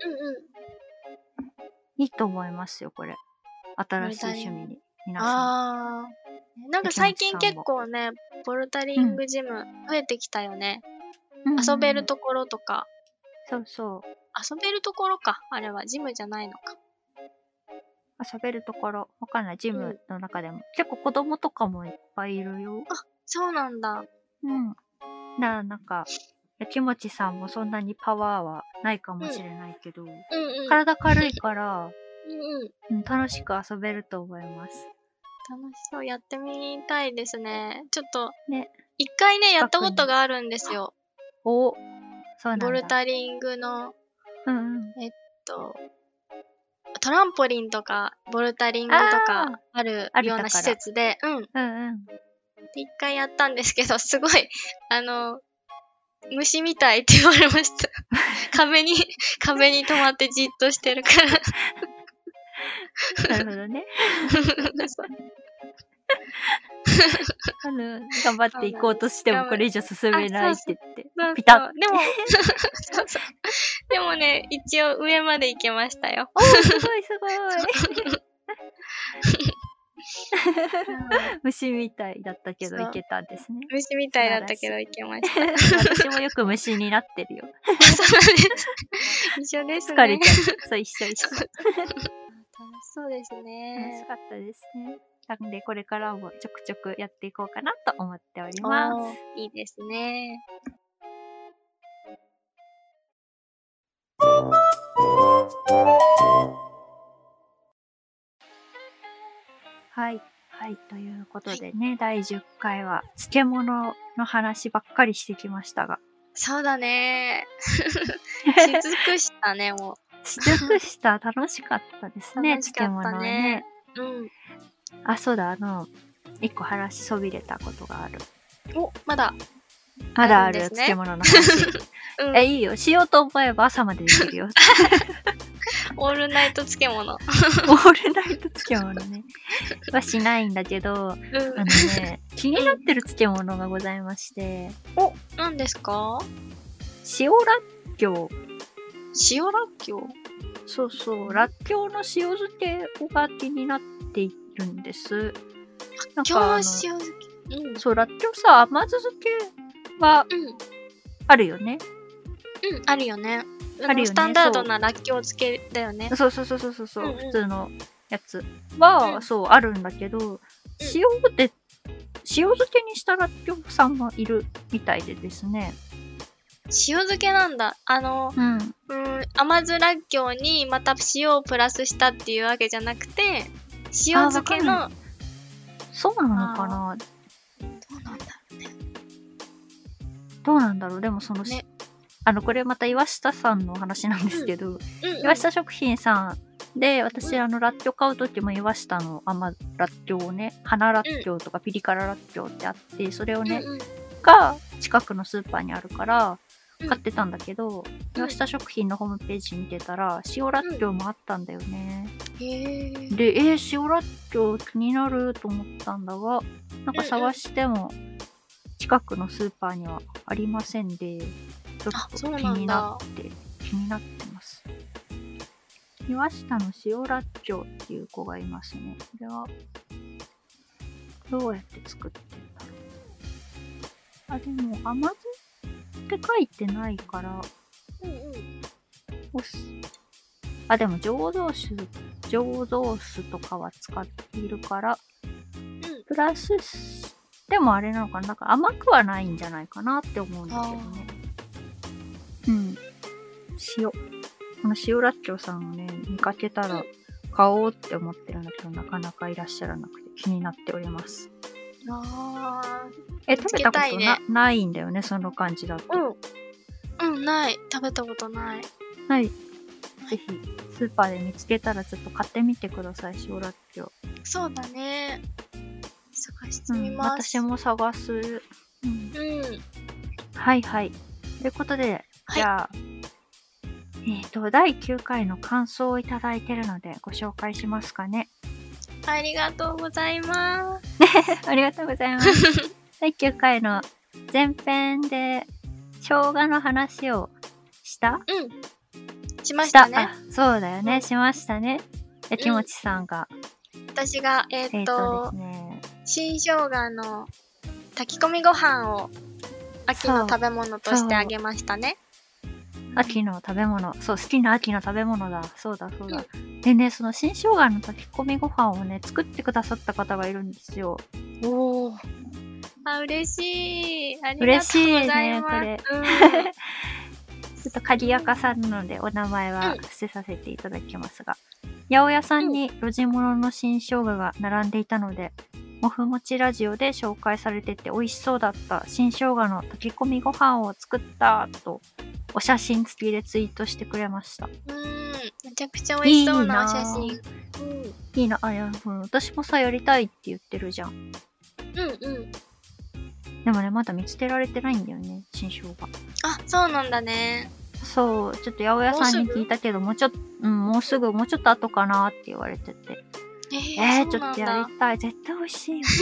いいと思いますよこれ。新しい趣味に皆さん。 あー。なんか最近結構ね、ボルダリングジム増えてきたよね。 うん遊べるところとか。 そうそう遊べるところか。あれはジムじゃないのか。 遊べるところわかんないジムの中でも、結構子供とかもいっぱいいるよ。 そうなんだ。 うんななんかやきもちさんもそんなにパワーはないかもしれないけど、 うんうん。 体軽いからうんうん。 うん、楽しく遊べると思います。 楽しそう。やってみたいですね。ちょっと、 ね。 一回ね、やったこ近くにとがあるんですよ。 お、そうなんだ。 ボルダリングの、 うんうん。 えっと、トランポリンとか、ボルダリングとかあるような施設で、うん。 うんうん。 で、一回やったんですけど、すごい、あの、虫みたいって言われました。壁に、壁に止まってじっとしてるから。 なるほどね。あの、頑張っていこうとしてもこれ以上進めないって言って、ピタッ。 でも、そうそう。でもね、一応上まで行けましたよ。 おー、すごいすごい。虫みたいだったけどいけたんですね。 虫みたいだったけどいけました。 私もよく虫になってるよ。 そうなんです。一緒ですね。 疲れちゃう。そう、一緒一緒。 楽しそうですね。 楽しかったですね。なのでこれからもちょくちょくやっていこうかなと思っております。 いいですね。 はい。はい。ということでね、はい、だいじゅっかいは漬物の話ばっかりしてきましたが。 そうだね。し尽くしたね、もう。 し尽くした。楽しかったですね、漬物はね。 うん。 あ、そうだ、あの、一個話しそびれたことがある。 お、まだ。 まだある、漬物の話。うん、え、いいよ。しようと思えば朝までできるよ。 オールナイト漬物。オールナイト漬物ね。はしないんだけど、うん、あのね、気になってる漬物がございまして。 お、何ですか？ 塩らっきょう。 塩らっきょう？ そうそう。らっきょうの塩漬けが気になっているんです。 なんかあの、塩漬け、 うん、そう、らっきょうさ、甘酢漬けは、あるよね。 うん、うん、あるよね。あるよね。スタンダードならっきょう漬けだよね。 そうそうそうそうそう、うんうん、普通のやつは、うん、そうあるんだけど、うん、塩で塩漬けにしたらっきょうさんもいるみたいでですね。 塩漬けなんだ。あの、うん、うん甘酢らっきょうにまた塩をプラスしたっていうわけじゃなくて、塩漬けの。 そうなのかな。 どうなんだろうね。 どうなんだろう。でもその、ね、あの、これまた岩下さんの話なんですけど、うんうんうん、岩下食品さんで、私、うん、あの、らっきょう買うときも岩下の甘らっきょうをね、花らっきょうとかピリ辛らっきょうってあって、それをね、うんうん、が近くのスーパーにあるから、買ってたんだけど、うん、岩下食品のホームページ見てたら、塩らっきょうもあったんだよね。 うん、へー。 で、えー、塩らっきょう気になると思ったんだが、なんか探しても、近くのスーパーにはありませんで、ちょっと気になって、気になってます。岩下の塩らっきょうっていう子がいますね。これは、どうやって作ってんだろう。あ、でも甘酢って書いてないから、うんうん。おす。あ、でも醸造酒、醸造酢とかは使っているから、うん、プラス、でもあれなのかな、なんか甘くはないんじゃないかなって思うんだけどね。うん。塩。この塩らっきょうさんをね、見かけたら買おうって思ってるんだけど、なかなかいらっしゃらなくて気になっております。 あえ、食べたことな、ね、ないんだよね、その感じだと。 うん。うん、ない。食べたことない。 はい。ぜひ、スーパーで見つけたらちょっと買ってみてください、塩らっきょう。 そうだね。探してみます。 うん、私も探す。うん。 うん。 はいはい。ということで、はい、じゃあ、えっと、だいきゅうかいの感想をいただいてるのでご紹介しますかね。 ありがとうございます。 ありがとうございます。だいきゅうかいの前編で生姜の話をしたうん。しましたね。 あ、そうだよね。しましたね。やきもちさんが。 うん、私が、えー、っと、えー、とですね、新生姜の炊き込みご飯を秋の食べ物としてあげましたね。 秋の食べ物。そう、好きな秋の食べ物だ。そうだ、そうだ。うん、でね、その新生姜の炊き込みご飯をね、作ってくださった方がいるんですよ。 おー。あ、嬉しい。ありがとうございます。嬉しいね、これ。うん、 ちょっと鍵垢さんなので、お名前は伏せさせていただきますが。 八百屋さんに露地物の新生姜が並んでいたので、もふもちラジオで紹介されてて美味しそうだった新生姜の炊き込みご飯を作ったとお写真付きでツイートしてくれました。 うーん、めちゃくちゃ美味しそうなお写真。 いいなぁ。いいな、あ、いや、ほら私もさ、やりたいって言ってるじゃん。 うんうんうん。 でもね、まだ見つけられてないんだよね、新生姜。 あ、そうなんだね。 そう、ちょっと八百屋さんに聞いたけど、もうちょっと、うん、もうすぐ、もうちょっと後かなって言われてて。 えー、 えー、 そうなんちょっとやだ。 りたい。絶対美味しいよね。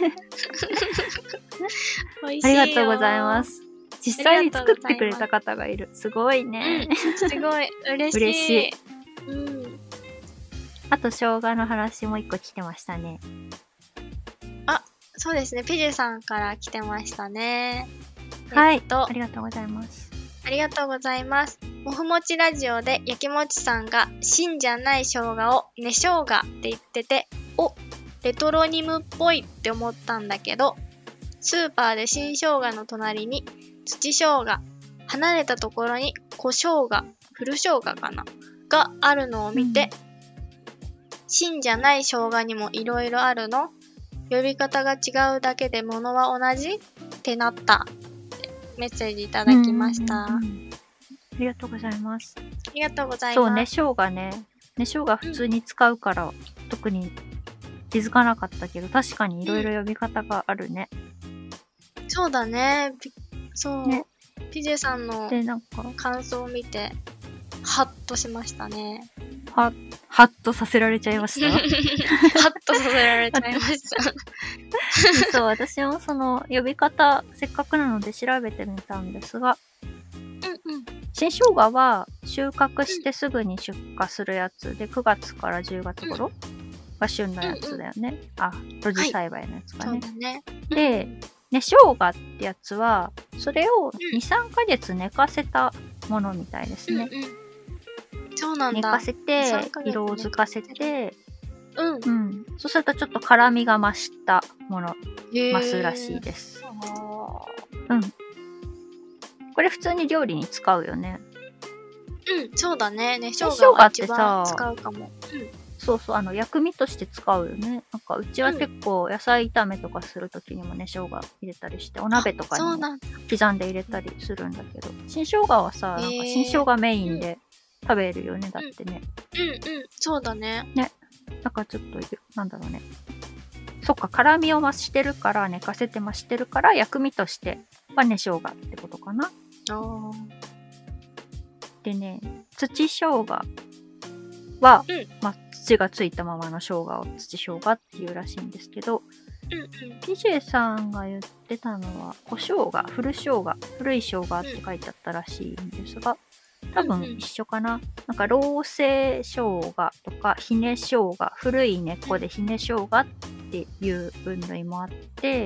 美味しいよ。 ありがとうございます。実際に作ってくれた方がいる。すごいね。 うん、すごい。嬉しい。 嬉しい。 うん。 あと、生姜の話もう一個来てましたね。 あ、そうですね。ピジュさんから来てましたね。 はい。 えっと、 ありがとうございます。 ありがとうございます。もふもちラジオでやきもちさんが芯じゃない生姜を根生姜って言ってて、お、レトロニムっぽいって思ったんだけど、スーパーで新生姜の隣に土生姜、離れたところに小生姜、古生姜かながあるのを見て、芯じゃない生姜にもいろいろあるの？呼び方が違うだけで物は同じ？ってなった。メッセージいただきました。 うんうんうん、ありがとうございます。 ありがとうございます。 そう、根生姜ね。根生姜普通に使うから、うん、特に気づかなかったけど、確かにいろいろ呼び方があるね。 うん、そうだね。そう。ね、ピジェさんの感想を見て、ハッとしましたね。 は、ハッとさせられちゃいました。 ハッとさせられちゃいました。 そう、私もその呼び方、せっかくなので調べてみたんですが、 うんうん、 新生姜は収穫してすぐに出荷するやつで、くがつからじゅうがつ頃が旬のやつだよね。うんうん、あ、露地栽培のやつかね。はい、そうだね。で、根生姜ってやつは、それをに、さんかげつ寝かせたものみたいですね。 うんうん、そうなんだ。 寝かせて、色づかせて、 うん。 うん。そうするとちょっと辛みが増したもの、増すらしいです。うん。これ普通に料理に使うよね。 うん、そうだね。ね、生姜は一番使うかも。うん。 そうそう、あの、薬味として使うよね。なんか、うちは結構野菜炒めとかするときにもね、生姜入れたりして、お鍋とかにも刻んで入れたりするんだけど、新生姜はさ、なんか新生姜メインで食べるよね、だってね。 うん、うん、うん、そうだね。 ね。なんかちょっと、なんだろうね。そっか、辛みを増してるから、寝かせて増してるから、薬味としては根生姜ってことかな。 あでね、土生姜は、 うん、 まあ、土がついたままの生姜を土生姜っていうらしいんですけど、 うんうん、 ピジェさんが言ってたのは、小生姜、古生姜、古い生姜って書いてあったらしいんですが、多分一緒かな。なんか、老成生姜とか、ひね生姜、古い根っこでひね生姜っていう分類もあって、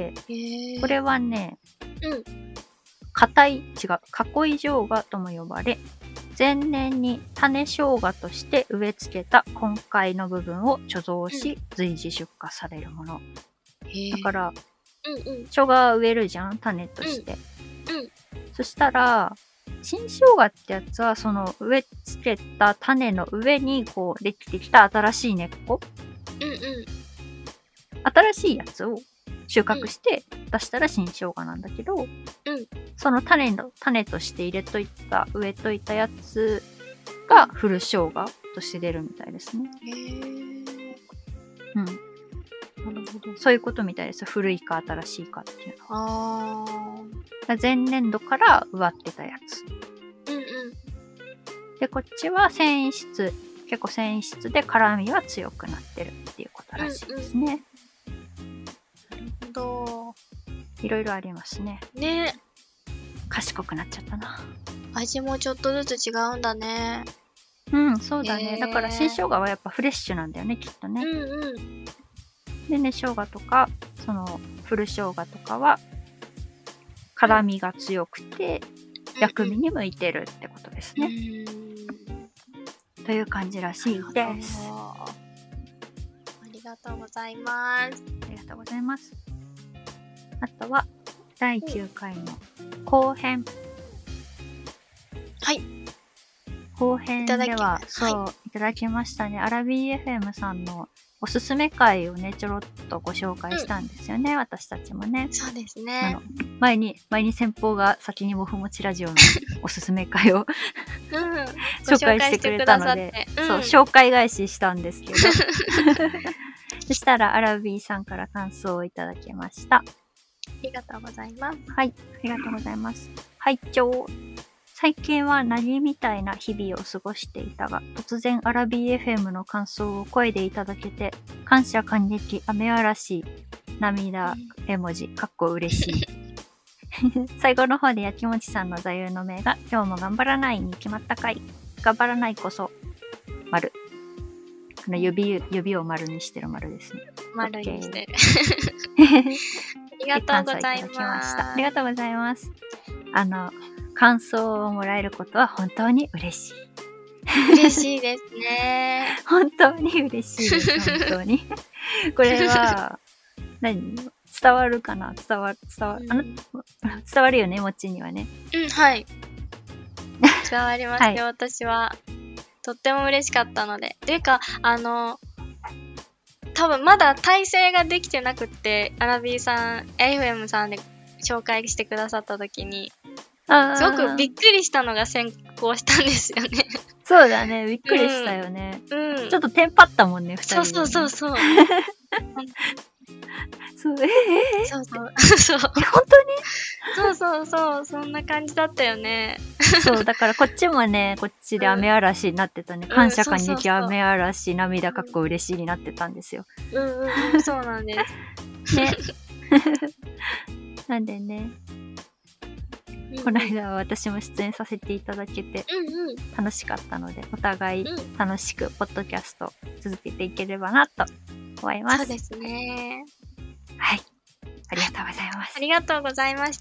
これはね、硬い、違う、囲い生姜とも呼ばれ、前年に種生姜として植え付けた根塊の部分を貯蔵し、随時出荷されるもの。だから、 うんうん、 生姜植えるじゃん、種として。 うんうん、 そしたら、新生姜ってやつは、その植え付けた種の上にこうできてきた新しい根っこ、 うんうん、 新しいやつを収穫して出したら新生姜なんだけど、 うん、 その種の種として入れといた植えといたやつが古生姜として出るみたいですね。 へー、 うん。なるほど。そういうことみたいです。古いか新しいかっていうのは。 あ前年度から植わってたやつ。 うんうん。 で、こっちは繊維質、結構繊維質で辛みは強くなってるっていうことらしいですね。 うんうん、なるほど。 いろいろありますね。 ね。 賢くなっちゃったな。 味もちょっとずつ違うんだね。 うん、そうだね。だから新生姜はやっぱフレッシュなんだよね、きっとね。 うんうん。 でね、生姜とか、その古生姜とかは、辛みが強くて、薬味に向いてるってことですね。うん、という感じらしいです。 ありがとうございます。 ありがとうございます。あとは、だいきゅうかいの後編。 はい。 後編では、そう、はい、いただきましたね。アラビー エフエム さんのおすすめ会をね、ちょろっとご紹介したんですよね、うん、私たちもね。 そうですね。あの前に、前に先方が先にもふもちラジオのおすすめ会を、うん、紹介してくれたので、うん、そう、紹介返ししたんですけど。そしたら、アラビーさんから感想をいただきました。 ありがとうございます。 はい、ありがとうございます。拝聴。最近は何みたいな日々を過ごしていたが、突然アラビー エフエム の感想を声でいただけて、感謝感激、雨嵐、涙、絵文字、かっこ嬉しい。最後の方でやきもちさんの座右の銘が、今日も頑張らないに決まったかい。頑張らないこそ、丸。あの指、指を丸にしてる丸ですね。 丸にしてる。ありがとうございます。 ありがとうございます。あの、感想をもらえることは本当に嬉しい。 嬉しいですね。 本当に嬉しいです。本当に。これは、何伝わるかな伝わる、伝わる、うん、あの、伝わるよね、もちにはね。 うん、はい。伝わりますよ、はい、私は。とっても嬉しかったので。というか、あの、多分まだ体制ができてなくって、アラビーさん、エフエム さんで紹介してくださった時に、すごくびっくりしたのが先行したんですよね。 そうだね、びっくりしたよね。うんうん、ちょっとテンパったもんね、ふたり、ね。 そうそうそうそう。 そう、えー、えー、 そうそう。そう。 本当にそうそうそう、そんな感じだったよね。 そう、だからこっちもね、こっちで雨嵐になってたね。うん、感謝感激、雨嵐、涙かっこ嬉しいになってたんですよ。 うんうんうん、そうなんです。 ね。なんでね、この間は私も出演させていただけて楽しかったので、お互い楽しくポッドキャスト続けていければなと思います。 そうですね。 はい。ありがとうございます。 ありがとうございました。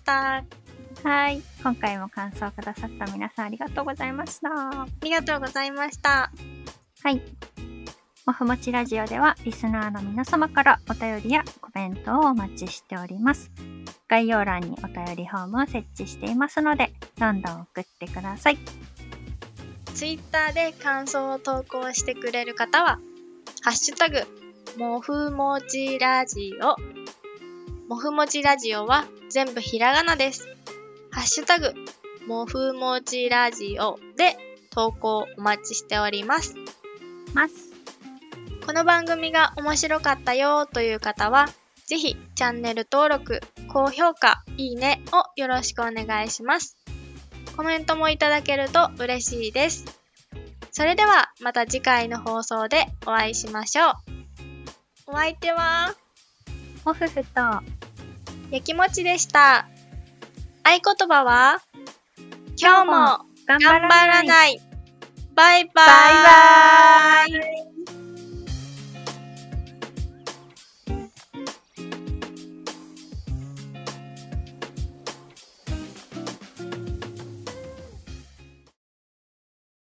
はい。今回も感想をくださった皆さんありがとうございました。 ありがとうございました。 はい。もふもちラジオではリスナーの皆様からお便りやコメントをお待ちしております。概要欄にお便りフォームを設置していますので、どんどん送ってください。 ツイッターで感想を投稿してくれる方は、ハッシュタグ、もふもちラジオ。もふもちラジオは全部ひらがなです。ハッシュタグ、もふもちラジオで投稿お待ちしております。 ます。 この番組が面白かったよという方は、ぜひチャンネル登録、高評価、いいねをよろしくお願いします。コメントもいただけると嬉しいです。それではまた次回の放送でお会いしましょう。お相手は、 もふふと、 やきもちでした。合言葉は、今日も頑張らない。バイバーイ。バイバーイ。